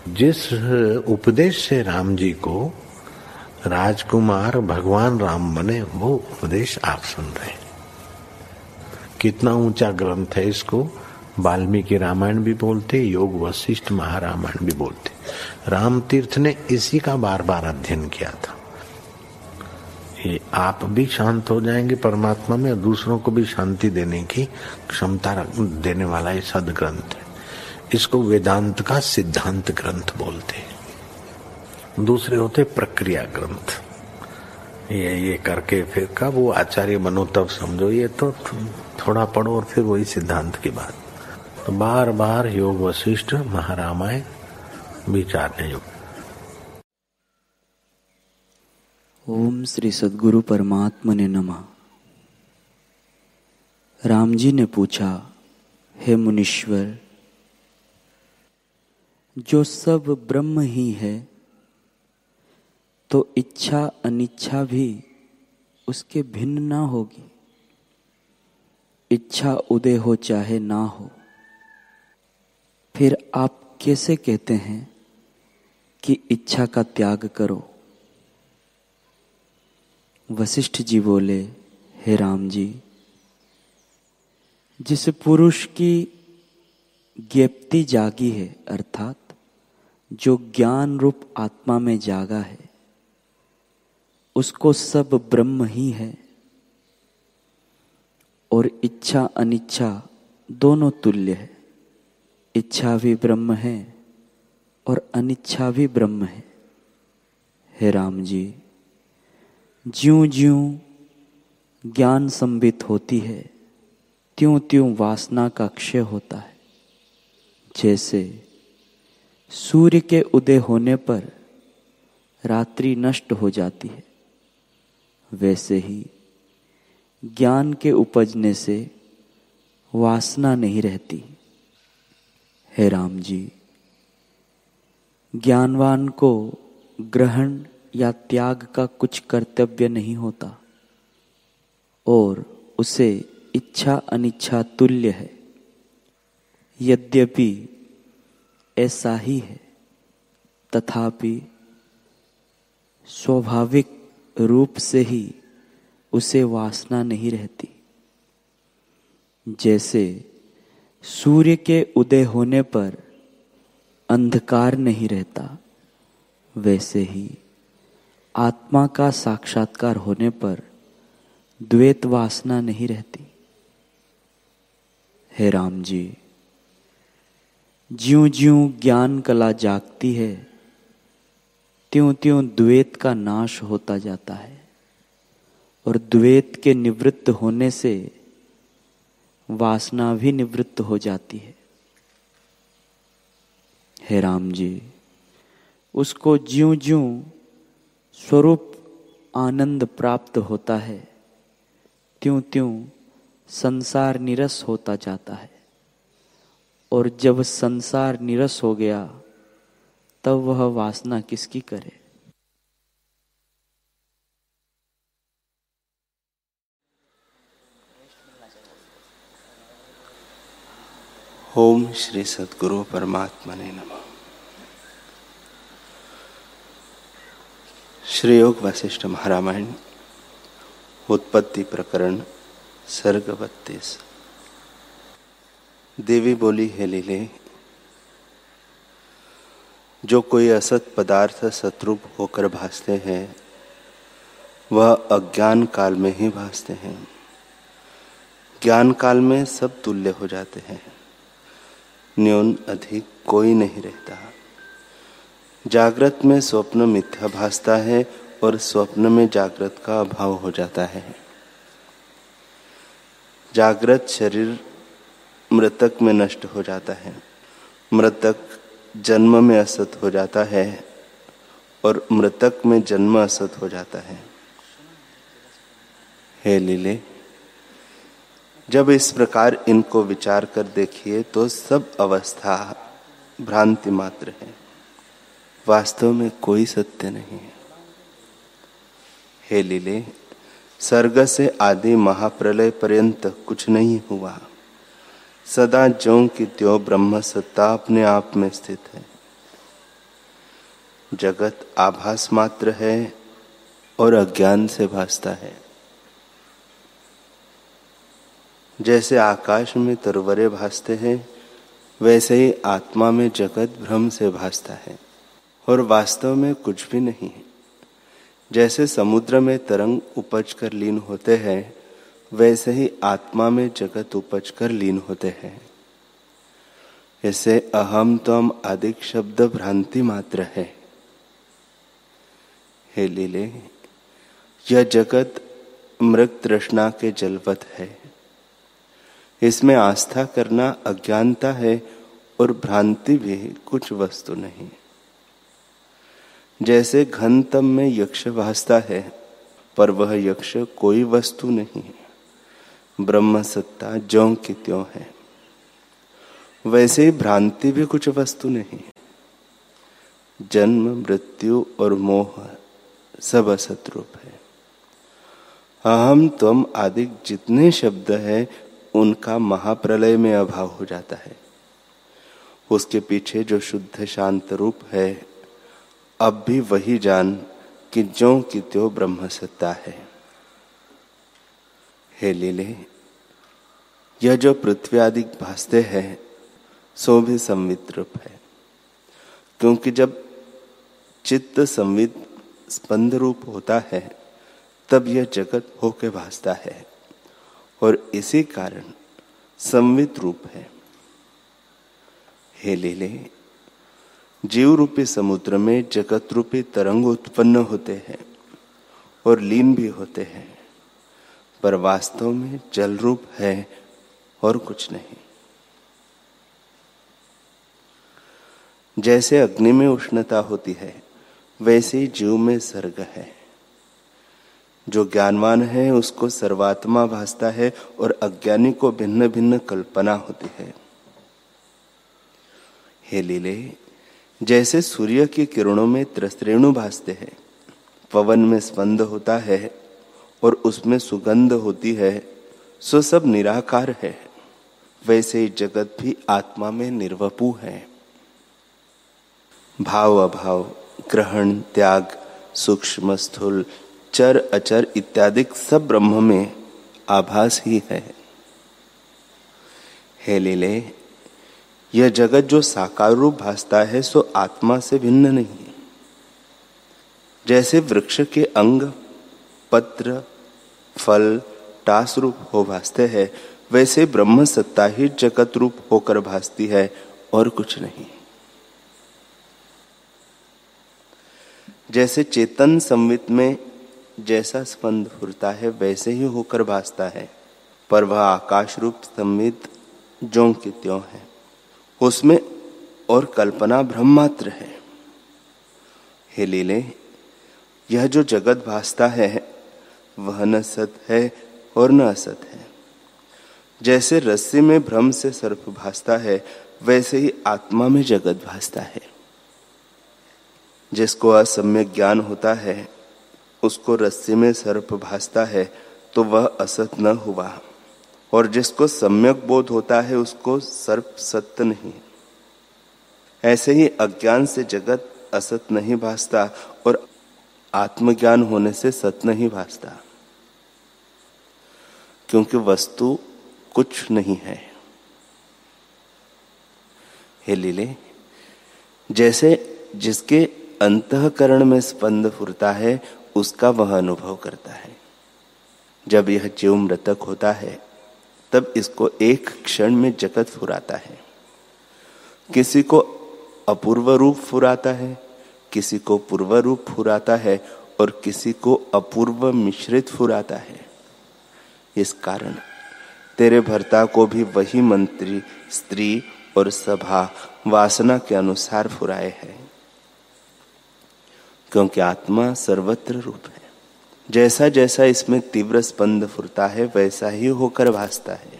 जिस उपदेश से राम जी को राजकुमार भगवान राम बने, वो उपदेश आप सुन रहे हैं। कितना ऊंचा ग्रंथ है, इसको वाल्मीकि रामायण भी बोलते, योग वशिष्ठ महारामायण भी बोलते। राम तीर्थ ने इसी का बार बार अध्ययन किया था। ये आप भी शांत हो जाएंगे परमात्मा में, और दूसरों को भी शांति देने की क्षमता देने वाला ये सदग्रंथ है। इसको वेदांत का सिद्धांत ग्रंथ बोलते हैं। दूसरे होते प्रक्रिया ग्रंथ। ये करके फिर कब वो आचार्य बनो तब समझो, ये तो थोड़ा पढ़ो और फिर वही सिद्धांत की बात। तो बार बार योग वशिष्ठ महारामायण विचारने योग। ओम श्री सद्गुरु परमात्मने नमः। राम जी ने पूछा, हे मुनीश्वर, जो सब ब्रह्म ही है, तो इच्छा अनिच्छा भी उसके भिन्न ना होगी। इच्छा उदय हो चाहे ना हो, फिर आप कैसे कहते हैं कि इच्छा का त्याग करो? वशिष्ठ जी बोले, हे राम जी, जिस पुरुष की ज्ञप्ति जागी है, अर्थात जो ज्ञान रूप आत्मा में जागा है, उसको सब ब्रह्म ही है, और इच्छा अनिच्छा दोनों तुल्य है। इच्छा भी ब्रह्म है और अनिच्छा भी ब्रह्म है। हे राम जी, ज्यों ज्यों ज्ञान संबित होती है, त्यों त्यों वासना का क्षय होता है। जैसे सूर्य के उदय होने पर रात्रि नष्ट हो जाती है, वैसे ही ज्ञान के उपजने से वासना नहीं रहती। हे राम जी, ज्ञानवान को ग्रहण या त्याग का कुछ कर्तव्य नहीं होता, और उसे इच्छा अनिच्छा तुल्य है। यद्यपि ऐसा ही है, तथापि स्वाभाविक रूप से ही उसे वासना नहीं रहती। जैसे सूर्य के उदय होने पर अंधकार नहीं रहता, वैसे ही आत्मा का साक्षात्कार होने पर द्वैत वासना नहीं रहती। हे राम जी, ज्यों ज्यों ज्ञान कला जागती है, त्यों त्यों द्वैत का नाश होता जाता है, और द्वैत के निवृत्त होने से वासना भी निवृत्त हो जाती है। हे राम जी, उसको ज्यों ज्यों स्वरूप आनंद प्राप्त होता है, त्यों त्यों संसार निरस होता जाता है, और जब संसार निरस हो गया, तब वह वासना किसकी करे? ओम श्री सद्गुरु परमात्मने नमः। श्री योग वशिष्ठ महारामायण उत्पत्ति प्रकरण सर्ग 32। देवी बोली, हे लीले, जो कोई असत पदार्थ सतरूप होकर भासते हैं, वह अज्ञान काल में ही भासते हैं। ज्ञान काल में सब तुल्य हो जाते हैं, न्यून अधिक कोई नहीं रहता। जागृत में स्वप्न मिथ्या भासता है, और स्वप्न में जागृत का अभाव हो जाता है। जागृत शरीर मृतक में नष्ट हो जाता है, मृतक जन्म में असत हो जाता है, और मृतक में जन्म असत हो जाता है। हे लीले, जब इस प्रकार इनको विचार कर देखिए तो सब अवस्था भ्रांति मात्र है, वास्तव में कोई सत्य नहीं है। हे लीले, सर्ग से आदि महाप्रलय पर्यंत कुछ नहीं हुआ। सदा ज्यों की त्यों ब्रह्म सत्ता अपने आप में स्थित है। जगत आभास मात्र है और अज्ञान से भासता है। जैसे आकाश में तरवरे भासते हैं, वैसे ही आत्मा में जगत भ्रम से भासता है और वास्तव में कुछ भी नहीं है। जैसे समुद्र में तरंग उपज कर लीन होते हैं, वैसे ही आत्मा में जगत उपज कर लीन होते हैं। ऐसे अहम त्वम आदि शब्द भ्रांति मात्र है। हे लीले, यह जगत मृग तृष्णा के जलवत है। इसमें आस्था करना अज्ञानता है और भ्रांति भी कुछ वस्तु नहीं। जैसे घन तम में यक्ष भासता है, पर वह यक्ष कोई वस्तु नहीं है। ब्रह्म सत्ता ज्यों की त्यों है। वैसे ही भ्रांति भी कुछ वस्तु नहीं। जन्म, मृत्यु और मोह सब असत रूप है। अहम त्वम आदि जितने शब्द है, उनका महाप्रलय में अभाव हो जाता है। उसके पीछे जो शुद्ध शांत रूप है, अब भी वही जान कि ज्यों की त्यों ब्रह्म सत्ता है। हे लीले, यह जो पृथ्वी आदि भासते हैं, सो भी संवित रूप है। क्योंकि जब चित्त संवित स्पंद रूप होता है, तब यह जगत होके भासता है और इसी कारण संवित रूप है। हे लीले, जीव रूपी समुद्र में जगत रूपी तरंग उत्पन्न होते हैं और लीन भी होते हैं, पर वास्तव में जल रूप है और कुछ नहीं। जैसे अग्नि में उष्णता होती है, वैसे ही जीव में सर्ग है। जो ज्ञानवान है उसको सर्वात्मा भासता है और अज्ञानी को भिन्न भिन्न कल्पना होती है। हे लीले, जैसे सूर्य की किरणों में त्रस्रेणु भासते हैं, पवन में स्पंद होता है और उसमें सुगंध होती है, सो सब निराकार है। वैसे ही जगत भी आत्मा में निर्वपु है। भाव अभाव, ग्रहण त्याग, सूक्ष्म स्थूल, चर अचर इत्यादि सब ब्रह्म में आभास ही है। हे लीले, यह जगत जो साकार रूप भासता है, सो आत्मा से भिन्न नहीं। जैसे वृक्ष के अंग, पत्र, फल, टास रूप हो भासते हैं, वैसे ब्रह्म सत्ता ही जगत रूप होकर भासती है और कुछ नहीं। जैसे चेतन संवित में जैसा स्पंद फुरता है, वैसे ही होकर भासता है, पर वह आकाश रूप संवित ज्यों की त्यों है। उसमें और कल्पना भ्रम मात्र है। हे लीले, यह जो जगत भासता है, वह न सत है और न असत है। जैसे रस्सी में भ्रम से सर्प भासता है, वैसे ही आत्मा में जगत भासता है। जिसको असम्यक ज्ञान होता है, उसको रस्सी में सर्प भासता है, तो वह असत न हुआ, और जिसको सम्यक बोध होता है, उसको सर्प सत्य नहीं। ऐसे ही अज्ञान से जगत असत नहीं भासता और आत्मज्ञान होने से सत्य नहीं भासता, क्योंकि वस्तु कुछ नहीं है। हे लीले, जैसे जिसके अंतःकरण में स्पंद फुरता है, उसका वह अनुभव करता है। जब यह जीव मृतक होता है, तब इसको एक क्षण में जगत फुराता है। किसी को अपूर्व रूप फुराता है, किसी को पूर्व रूप फुराता है और किसी को अपूर्व मिश्रित फुराता है। इस कारण तेरे भर्ता को भी वही मंत्री, स्त्री और सभा वासना के अनुसार फुराए है, क्योंकि आत्मा सर्वत्र रूप है। जैसा जैसा इसमें तीव्र स्पंद फुरता है, वैसा ही होकर भासता है।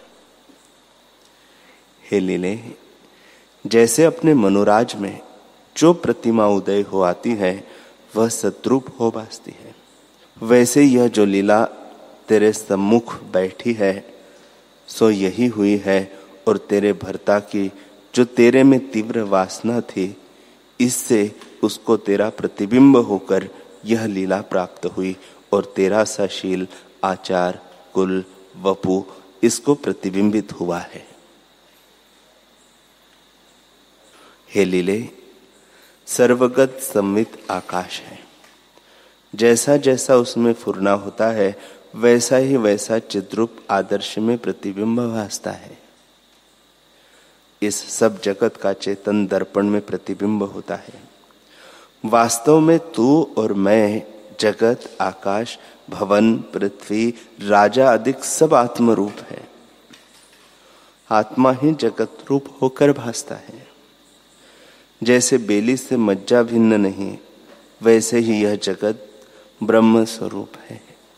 हे लीले, जैसे अपने मनोराज में जो प्रतिमा उदय हो आती है, वह सतरूप हो भासती है, वैसे यह जो लीला तेरे सम्मुख बैठी है, सो यही हुई है। और तेरे भर्ता की जो तेरे में तीव्र वासना थी, इससे उसको तेरा प्रतिबिंब होकर यह लीला प्राप्त हुई और तेरा सा शील, आचार, कुल, वपु इसको प्रतिबिंबित हुआ है। हे लीले, सर्वगत संवित आकाश है। जैसा जैसा उसमें फुरना होता है वैसा ही वैसा चिद्रूप आदर्श में प्रतिबिंब भासता है। इस सब जगत का चेतन दर्पण में प्रतिबिंब होता है। वास्तव में तू और मैं, जगत, आकाश, भवन, पृथ्वी, राजा आदि सब आत्मरूप है। आत्मा ही जगत रूप होकर भासता है। जैसे बेली से मज्जा भिन्न नहीं, वैसे ही यह जगत ब्रह्म स्वरूप है।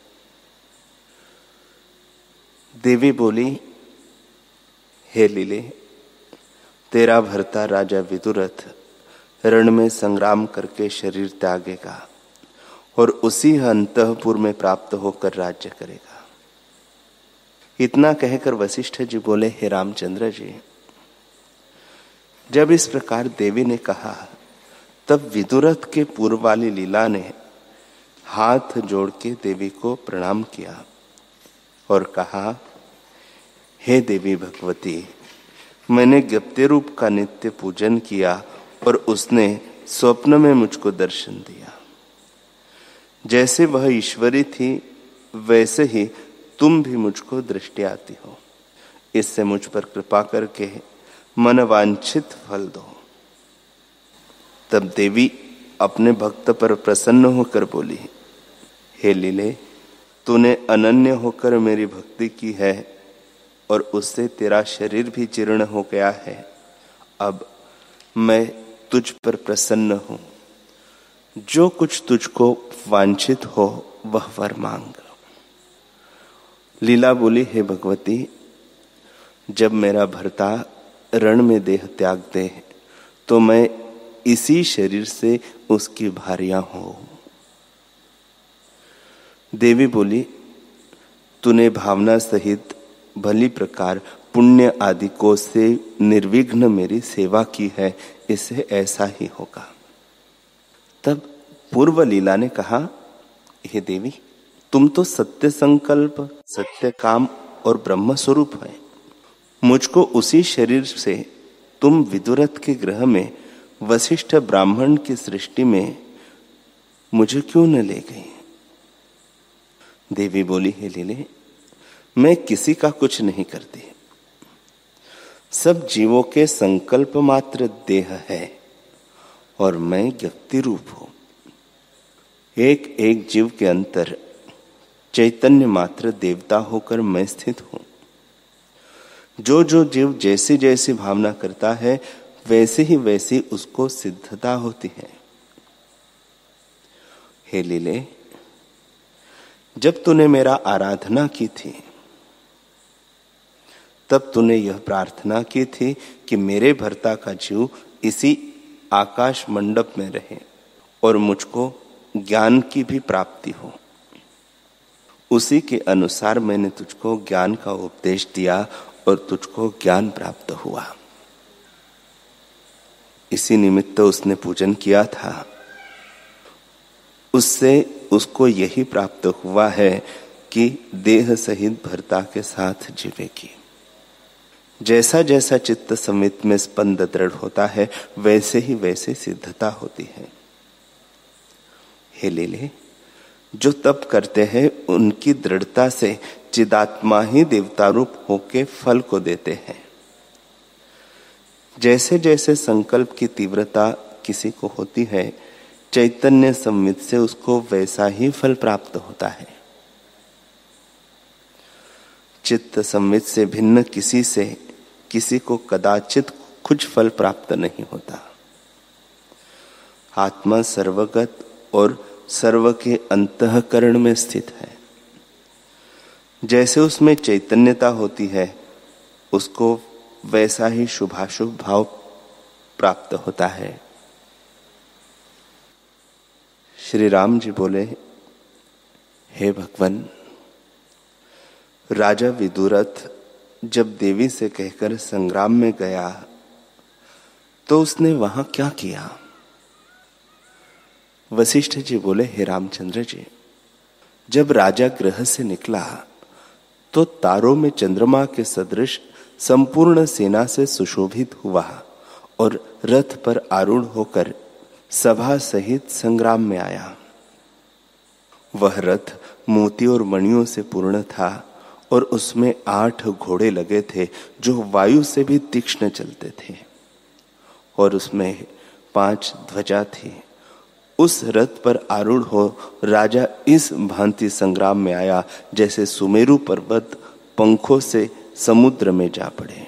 देवी बोली, हे लीले, तेरा भरता राजा विदुरथ रण में संग्राम करके शरीर त्यागेगा और उसी अंतःपुर में प्राप्त होकर राज्य करेगा। इतना कहकर वशिष्ठ जी बोले, हे रामचंद्र जी, जब इस प्रकार देवी ने कहा तब विदुरथ के पूर्व वाली लीला ने हाथ जोड़ के देवी को प्रणाम किया और कहा, हे देवी भगवती, मैंने गप्ते रूप का नित्य पूजन किया और उसने स्वप्न में मुझको दर्शन दिया। जैसे वह ईश्वरी थी वैसे ही तुम भी मुझको दृष्टि आती हो। इससे मुझ पर कृपा करके मन वांछित फल दो। तब देवी अपने भक्त पर प्रसन्न होकर बोली, हे लीले, तूने अनन्य होकर मेरी भक्ति की है और उससे तेरा शरीर भी जीर्ण हो गया है। अब मैं तुझ पर प्रसन्न हूं। जो कुछ तुझको वांछित हो वह वर मांग। लीला बोली, हे भगवती, जब मेरा भर्ता रण में देह त्याग दे तो मैं इसी शरीर से उसकी भार्या हूं। देवी बोली, तूने भावना सहित भली प्रकार पुण्य आदि को से निर्विघ्न मेरी सेवा की है, इससे ऐसा ही होगा। तब पूर्व लीला ने कहा, हे देवी, तुम तो सत्य संकल्प, सत्य काम और ब्रह्म स्वरूप है। मुझको उसी शरीर से तुम विदुरथ के गृह में वशिष्ठ ब्राह्मण की सृष्टि में मुझे क्यों न ले गई? देवी बोली, हे लीले, मैं किसी का कुछ नहीं करती। सब जीवों के संकल्प मात्र देह है और मैं व्यक्ति रूप हूं। एक एक जीव के अंतर चैतन्य मात्र देवता होकर मैं स्थित हूं। जो जो जीव जैसी जैसी भावना करता है वैसे ही वैसी उसको सिद्धता होती है। हे लीले, जब तूने मेरा आराधना की थी तब तूने यह प्रार्थना की थी कि मेरे भर्ता का जीव इसी आकाश मंडप में रहे और मुझको ज्ञान की भी प्राप्ति हो। उसी के अनुसार मैंने तुझको ज्ञान का उपदेश दिया और तुझको ज्ञान प्राप्त हुआ। इसी निमित्त उसने पूजन किया था। उससे उसको यही प्राप्त हुआ है कि देह सहित भर्ता के साथ जीवेगी। जैसा जैसा चित्त संवित में स्पंद दृढ़ होता है वैसे ही वैसे सिद्धता होती है। हे लीले, जो तप करते हैं उनकी दृढ़ता से चिदात्मा ही देवता रूप होके फल को देते हैं। जैसे जैसे संकल्प की तीव्रता किसी को होती है, चैतन्य संवित से उसको वैसा ही फल प्राप्त होता है। चित्त संवित से भिन्न किसी को कदाचित कुछ फल प्राप्त नहीं होता। आत्मा सर्वगत और सर्व के अंतःकरण में स्थित है। जैसे उसमें चैतन्यता होती है उसको वैसा ही शुभाशुभ भाव प्राप्त होता है। श्री राम जी बोले, हे भगवान, राजा विदुरथ जब देवी से कहकर संग्राम में गया तो उसने वहां क्या किया? वशिष्ठ जी बोले, हे रामचंद्र जी, जब राजा गृह से निकला तो तारों में चंद्रमा के सदृश संपूर्ण सेना से सुशोभित हुआ और रथ पर आरूढ़ होकर सभा सहित संग्राम में आया। वह रथ मोती और मणियों से पूर्ण था और उसमें 8 घोड़े लगे थे जो वायु से भी तीक्ष्ण चलते थे, और उसमें 5 ध्वजा थी। उस रथ पर आरूढ़ हो राजा इस भांति संग्राम में आया जैसे सुमेरु पर्वत पंखों से समुद्र में जा पड़े।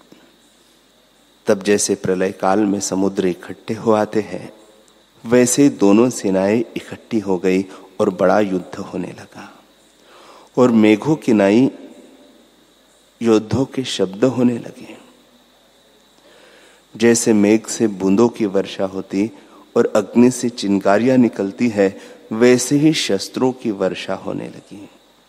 तब जैसे प्रलय काल में समुद्र इकट्ठे हो आते हैं, वैसे दोनों सेनाएं इकट्ठी हो गई और बड़ा युद्ध होने लगा। और मेघों की नाई योद्धों के शब्द होने लगे। जैसे मेघ से बूंदों की वर्षा होती और अग्नि से चिंगारियां निकलती है, वैसे ही शस्त्रों की वर्षा होने लगी।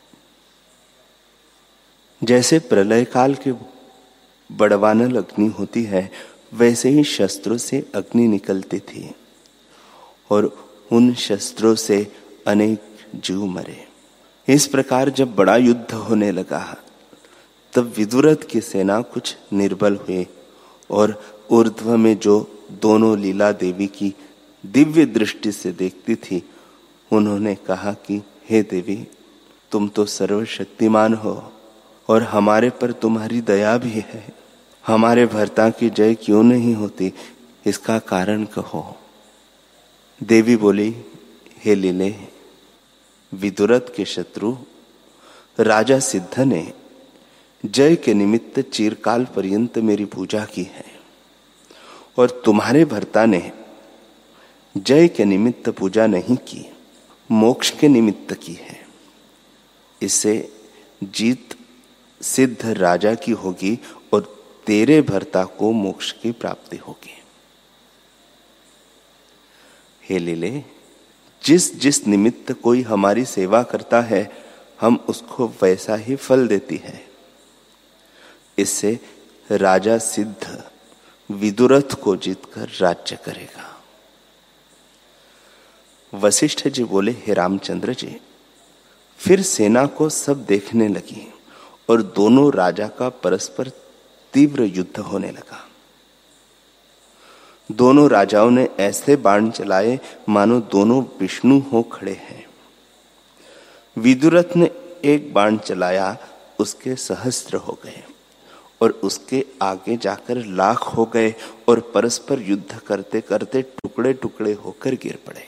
जैसे प्रलय काल के बड़वानल अग्नि होती है, वैसे ही शस्त्रों से अग्नि निकलती थी और उन शस्त्रों से अनेक जीव मरे। इस प्रकार जब बड़ा युद्ध होने लगा, तब विदुरथ की सेना कुछ निर्बल हुई और ऊर्ध्व में जो दोनों लीला देवी की दिव्य दृष्टि से देखती थी, उन्होंने कहा कि हे देवी, तुम तो सर्वशक्तिमान हो और हमारे पर तुम्हारी दया भी है। हमारे भर्ता की जय क्यों नहीं होती, इसका कारण कहो। देवी बोली, हे लीले, विदुरथ के शत्रु राजा सिद्ध ने जय के निमित्त चिरकाल पर्यंत मेरी पूजा की है, और तुम्हारे भर्ता ने जय के निमित्त पूजा नहीं की, मोक्ष के निमित्त की है। इससे जीत सिद्ध राजा की होगी और तेरे भर्ता को मोक्ष की प्राप्ति होगी। हे लीले, जिस जिस निमित्त कोई हमारी सेवा करता है, हम उसको वैसा ही फल देती है। इससे राजा सिद्ध विदुरथ को जीतकर राज्य करेगा। वशिष्ठ जी बोले, हे रामचंद्र जी, फिर सेना को सब देखने लगी और दोनों राजा का परस्पर तीव्र युद्ध होने लगा। दोनों राजाओं ने ऐसे बाण चलाए मानो दोनों विष्णु हो खड़े हैं। विदुरथ ने एक बाण चलाया, उसके सहस्त्र हो गए और उसके आगे जाकर लाख हो गए और परस्पर युद्ध करते करते टुकड़े टुकड़े होकर गिर पड़े।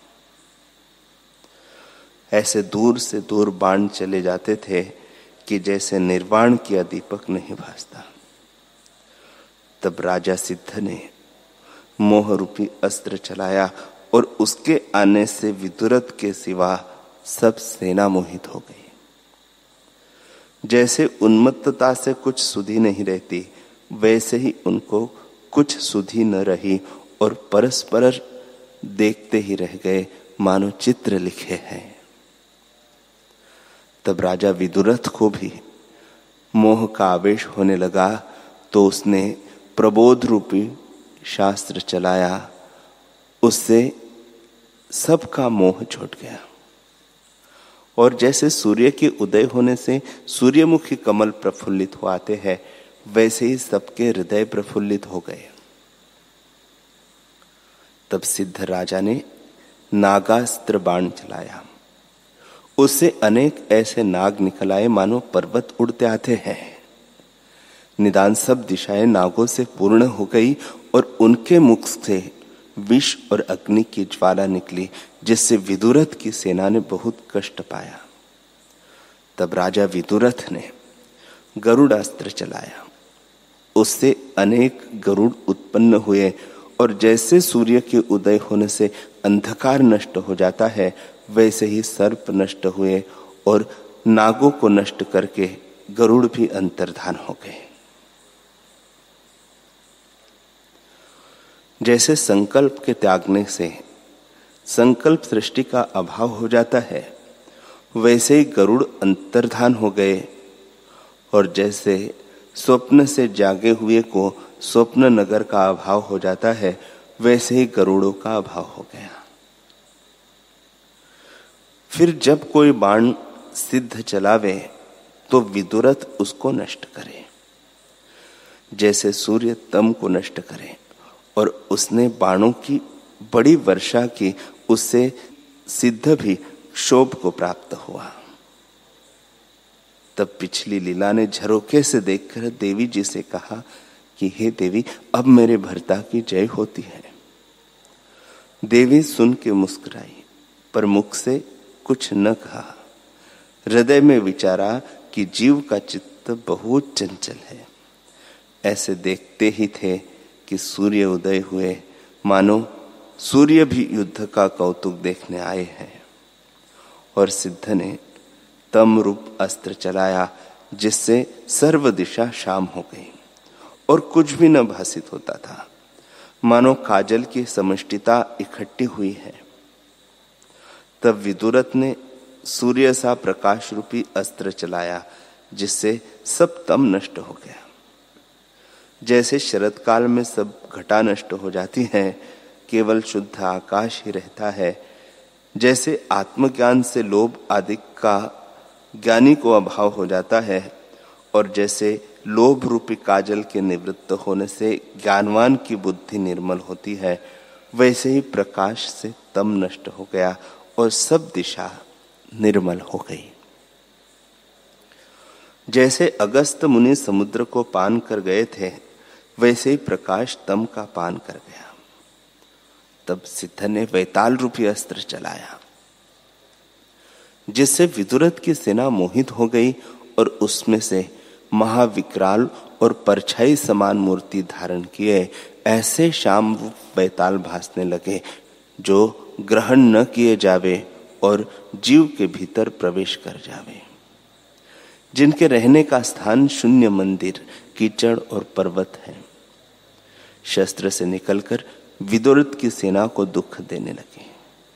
ऐसे दूर से दूर बाण चले जाते थे कि जैसे निर्वाण किया दीपक नहीं भासता। तब राजा सिद्ध ने मोह रूपी अस्त्र चलाया और उसके आने से विदुरथ के सिवा सब सेना मोहित हो गई। जैसे उन्मत्तता से कुछ सुधि नहीं रहती, वैसे ही उनको कुछ सुधि न रही और परस्पर देखते ही रह गए मानो चित्र लिखे हैं। तब राजा विदुरथ को भी मोह का आवेश होने लगा, तो उसने प्रबोध रूपी शास्त्र चलाया। उससे सबका मोह छूट गया और जैसे सूर्य के उदय होने से सूर्यमुखी कमल प्रफुल्लित हो आते हैं, वैसे ही सबके हृदय प्रफुल्लित हो गए। तब सिद्ध राजा ने नागास्त्र बाण चलाया। उससे अनेक ऐसे नाग निकल आए मानो पर्वत उड़ते आते हैं। निदान सब दिशाएं नागों से पूर्ण हो गई और उनके मुख से विष और अग्नि की ज्वाला निकली, जिससे विदुरथ की सेना ने बहुत कष्ट पाया। तब राजा विदुरथ ने गरुड़ास्त्र चलाया। उससे अनेक गरुड़ उत्पन्न हुए और जैसे सूर्य के उदय होने से अंधकार नष्ट हो जाता है, वैसे ही सर्प नष्ट हुए और नागों को नष्ट करके गरुड़ भी अंतर्धान हो गए। जैसे संकल्प के त्यागने से संकल्प सृष्टि का अभाव हो जाता है, वैसे ही गरुड़ अंतर्धान हो गए। और जैसे स्वप्न से जागे हुए को स्वप्न नगर का अभाव हो जाता है, वैसे ही गरुड़ों का अभाव हो गया। फिर जब कोई बाण सिद्ध चलावे तो विदुरथ उसको नष्ट करे, जैसे सूर्य तम को नष्ट करे। और उसने बाणों की बड़ी वर्षा की, उससे सिद्ध भी क्षोभ को प्राप्त हुआ। तब पिछली लीला ने झरोखे से देखकर देवी जी से कहा कि हे देवी, अब मेरे भर्ता की जय होती है। देवी सुन के मुस्कुराई, पर मुख से कुछ न कहा। हृदय में विचारा कि जीव का चित्त बहुत चंचल है। ऐसे देखते ही थे कि सूर्य उदय हुए, मानो सूर्य भी युद्ध का कौतुक देखने आए हैं। और सिद्ध ने तम रूप अस्त्र चलाया, जिससे सर्व दिशा शाम हो गई और कुछ भी न भासित होता था, मानो काजल की समष्टिता इकट्ठी हुई है। तब विदुरथ ने सूर्य सा प्रकाश रूपी अस्त्र चलाया, जिससे सब तम नष्ट हो गया। जैसे शरद काल में सब घटा नष्ट हो जाती है, केवल शुद्ध आकाश ही रहता है, जैसे आत्मज्ञान से लोभ आदि का ज्ञानी को अभाव हो जाता है, और जैसे लोभ रूपी काजल के निवृत्त होने से ज्ञानवान की बुद्धि निर्मल होती है, वैसे ही प्रकाश से तम नष्ट हो गया और सब दिशा निर्मल हो गई। जैसे अगस्त मुनि समुद्र को पान कर गए थे, वैसे ही प्रकाश तम का पान कर गया। तब सिद्ध ने वैताल रूपी अस्त्र चलाया, जिससे विदुरथ की सेना मोहित हो गई और उसमें से महाविकराल और परछाई समान मूर्ति धारण किए ऐसे श्याम रूप वैताल भासने लगे, जो ग्रहण न किए जावे और जीव के भीतर प्रवेश कर जावे, जिनके रहने का स्थान शून्य मंदिर, कीचड़ और पर्वत है। शस्त्र से निकलकर विदुरथ की सेना को दुख देने लगे।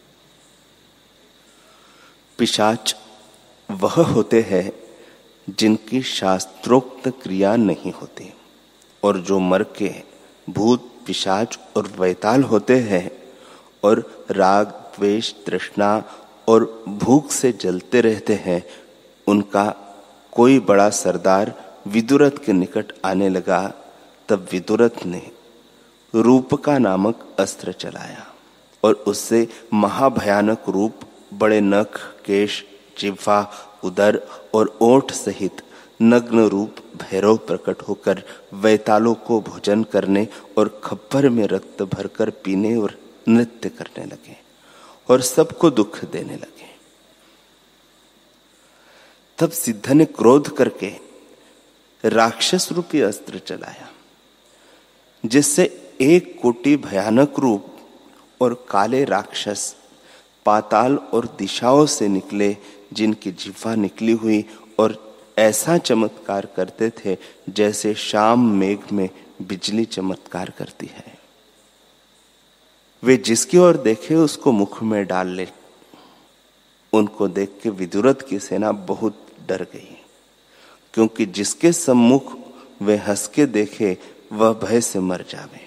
पिशाच वह होते हैं जिनकी शास्त्रोक्त क्रिया नहीं होती, और जो मर के भूत, पिशाच और वैताल होते हैं और राग, द्वेष, तृष्णा और भूख से जलते रहते हैं, उनका कोई बड़ा सरदार विदुरथ के निकट आने लगा। तब विदुरथ ने रूपका नामक अस्त्र चलाया और उससे महाभयानक रूप, बड़े नख, केश, जिह्वा, उदर और ओठ सहित नग्न रूप भैरव प्रकट होकर वैतालों को भोजन करने और खप्पर में रक्त भरकर पीने और नृत्य करने लगे और सबको दुख देने लगे। तब सिद्ध ने क्रोध करके राक्षस रूपी अस्त्र चलाया, जिससे 1 कोटि भयानक रूप और काले राक्षस पाताल और दिशाओं से निकले, जिनकी जिह्वा निकली हुई और ऐसा चमत्कार करते थे जैसे शाम मेघ में बिजली चमत्कार करती है। वे जिसकी ओर देखे उसको मुख में डाल ले। उनको देख के विदुरथ की सेना बहुत डर गई, क्योंकि जिसके सम्मुख वे हंस के देखे वह भय से मर जावे।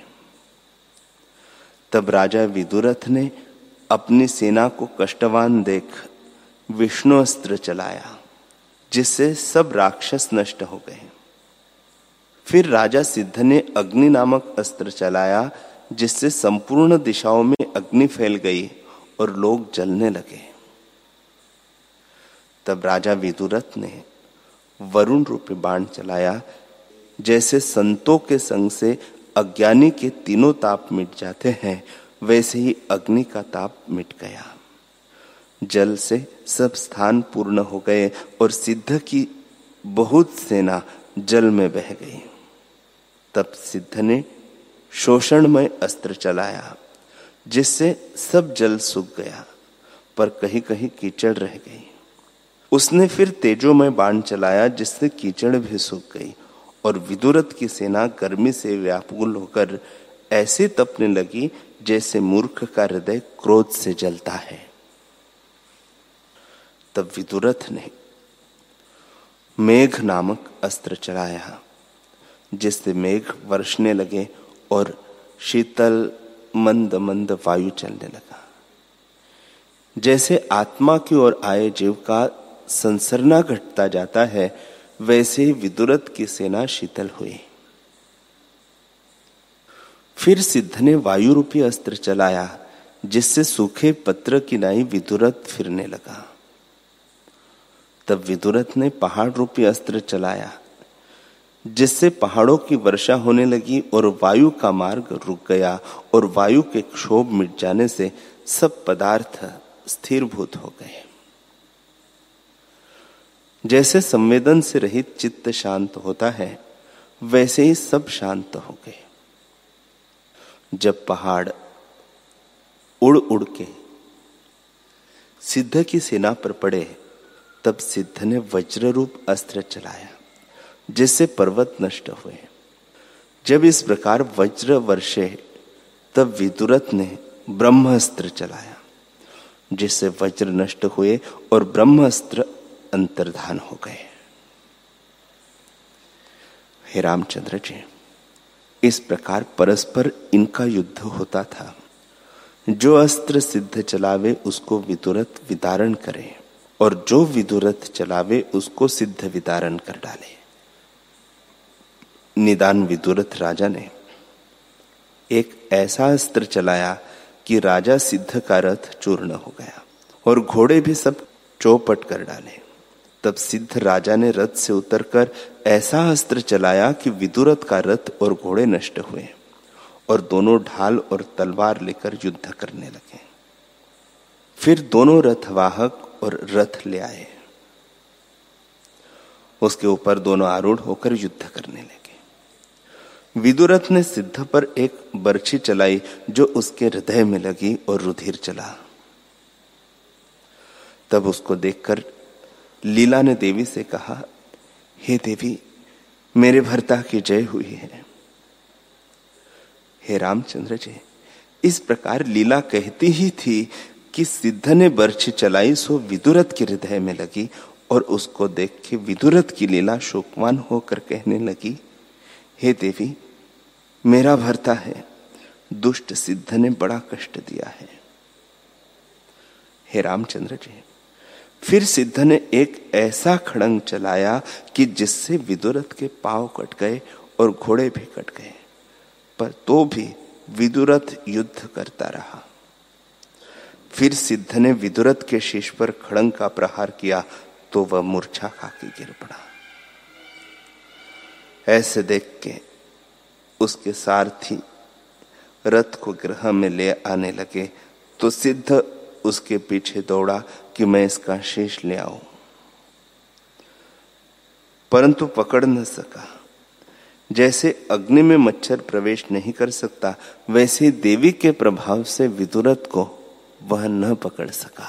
तब राजा विदुरथ ने अपनी सेना को कष्टवान देख विष्णु अस्त्र चलाया, जिससे सब राक्षस नष्ट हो गए। फिर राजा सिद्ध ने अग्नि नामक अस्त्र चलाया, जिससे संपूर्ण दिशाओं में अग्नि फैल गई और लोग जलने लगे। तब राजा विदुरथ ने वरुण रूपी बाण चलाया, जैसे संतों के संग से अज्ञानी के तीनों ताप मिट जाते हैं, वैसे ही अग्नि का ताप मिट गया। जल से सब स्थान पूर्ण हो गए और सिद्ध की बहुत सेना जल में बह गई। तब सिद्ध ने शोषणमय अस्त्र चलाया, जिससे सब जल सूख गया, पर कहीं कहीं कीचड़ रह गई। उसने फिर तेजोमय बाण चलाया, जिससे कीचड़ भी सूख गई और विदुरथ की सेना गर्मी से व्याकुल होकर ऐसे तपने लगी जैसे मूर्ख का हृदय क्रोध से जलता है। तब विदुरथ ने मेघ नामक अस्त्र चलाया, जिससे मेघ वर्षने लगे और शीतल मंद मंद वायु चलने लगा। जैसे आत्मा की ओर आए जीव का संसरना घटता जाता है, वैसे ही विदुरथ की सेना शीतल हुई। फिर सिद्ध ने वायु रूपी अस्त्र चलाया, जिससे सूखे पत्र की नाई विदुरथ फिरने लगा। तब विदुरथ ने पहाड़ रूपी अस्त्र चलाया, जिससे पहाड़ों की वर्षा होने लगी और वायु का मार्ग रुक गया, और वायु के क्षोभ मिट जाने से सब पदार्थ स्थिरभूत हो गए। जैसे संवेदन से रहित चित्त शांत होता है, वैसे ही सब शांत हो गए। जब पहाड़ उड़ उड़ के सिद्ध की सेना पर पड़े, तब सिद्ध ने वज्र रूप अस्त्र चलाया, जिससे पर्वत नष्ट हुए। जब इस प्रकार वज्र वर्षे, तब विदुरथ ने ब्रह्मास्त्र चलाया, जिससे वज्र नष्ट हुए और ब्रह्मास्त्र अंतर्धान हो गए। हे रामचंद्र जी, इस प्रकार परस्पर इनका युद्ध होता था। जो अस्त्र सिद्ध चलावे उसको विदुरथ विदारण करे, और जो विदुरथ चलावे उसको सिद्ध विदारण कर डाले। निदान विदुरथ राजा ने एक ऐसा अस्त्र चलाया कि राजा सिद्ध का रथ चूर्ण हो गया और घोड़े भी सब चौपट कर डाले। तब सिद्ध राजा ने रथ से उतरकर ऐसा अस्त्र चलाया कि विदुरथ का रथ और घोड़े नष्ट हुए, और दोनों ढाल और तलवार लेकर युद्ध करने लगे। फिर दोनों रथवाहक और रथ ले आए, उसके ऊपर दोनों आरूढ़ होकर युद्ध करने लगे। विदुरथ ने सिद्ध पर एक बर्छी चलाई, जो उसके हृदय में लगी और रुधिर चला। तब उसको देखकर लीला ने देवी से कहा, हे देवी, मेरे भर्ता की जय हुई है। हे रामचंद्र जी, इस प्रकार लीला कहती ही थी कि सिद्ध ने बर्छी चलाई सो विदुरथ के हृदय में लगी, और उसको देख के विदुरथ की लीला शोकवान होकर कहने लगी, हे देवी, मेरा भर्ता है, दुष्ट सिद्ध ने बड़ा कष्ट दिया है। हे रामचंद्र जी, फिर सिद्ध ने एक ऐसा खड़ंग चलाया कि जिससे विदुरथ के पांव कट गए और घोड़े भी कट गए, पर तो भी विदुरथ युद्ध करता रहा। फिर सिद्ध ने विदुरथ के शीश पर खड़ंग का प्रहार किया, तो वह मूर्छा खाके गिर पड़ा। ऐसे देख के उसके सारथी रथ को गृह में ले आने लगे, तो सिद्ध उसके पीछे दौड़ा कि मैं इसका शीश ले आऊं, परंतु पकड़ न सका। जैसे अग्नि में मच्छर प्रवेश नहीं कर सकता, वैसे देवी के प्रभाव से विदुरथ को वह न पकड़ सका।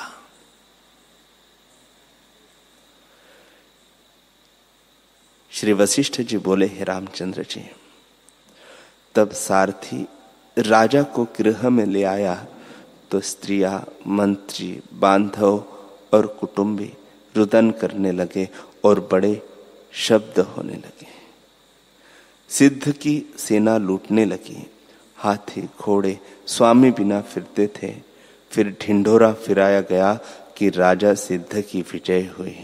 श्री वशिष्ठ जी बोले, हे रामचंद्र जी, तब सारथी राजा को गृह में ले आया, तो स्त्रियां, मंत्री, बांधव और कुटुंबी रुदन करने लगे और बड़े शब्द होने लगे। सिद्ध की सेना लूटने लगी। हाथी घोड़े स्वामी बिना फिरते थे। फिर ढिंढोरा फिराया गया कि राजा सिद्ध की विजय हुई।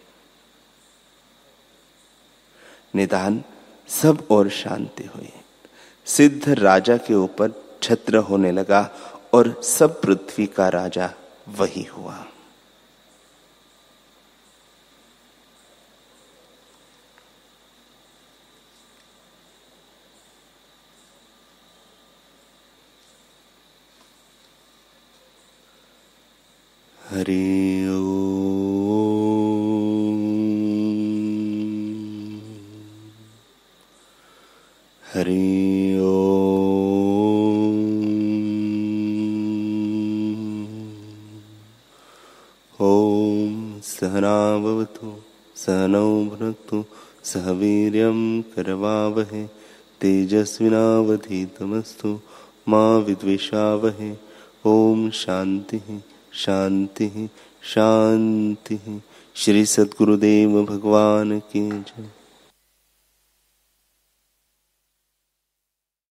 निदान सब और शांति हुई। सिद्ध राजा के ऊपर छत्र होने लगा और सब पृथ्वी का राजा वही हुआ। हरि ओम हरि ओम। ओम सहना भवतु सहनौ भुनक्तु सह वीर्यं करवावहै तेजस्विनावधीतमस्तु मा विद्विषावहै। ओम शांति शांति शांति। श्री सद्गुरुदेव भगवान की जय।